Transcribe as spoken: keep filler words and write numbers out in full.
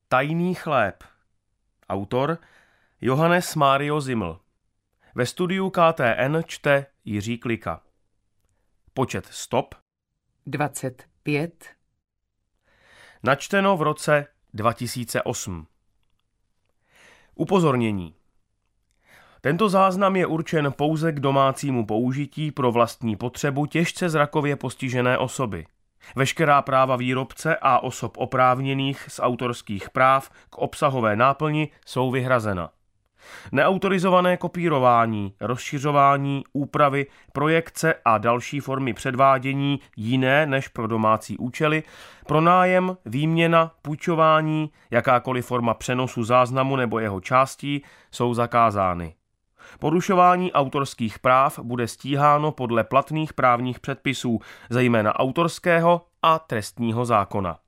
Tajný chléb. Autor Johannes Mario Zimmel. Ve studiu K T N čte Jiří Klika. Počet stop dvacet pět. Načteno v roce dva tisíce osm. Upozornění. Tento záznam je určen pouze k domácímu použití pro vlastní potřebu těžce zrakově postižené osoby. Veškerá práva výrobce a osob oprávněných z autorských práv k obsahové náplni jsou vyhrazena. Neautorizované kopírování, rozšiřování, úpravy, projekce a další formy předvádění jiné než pro domácí účely, pronájem, výměna, půjčování, jakákoliv forma přenosu záznamu nebo jeho částí jsou zakázány. Porušování autorských práv bude stíháno podle platných právních předpisů, zejména autorského a trestního zákona.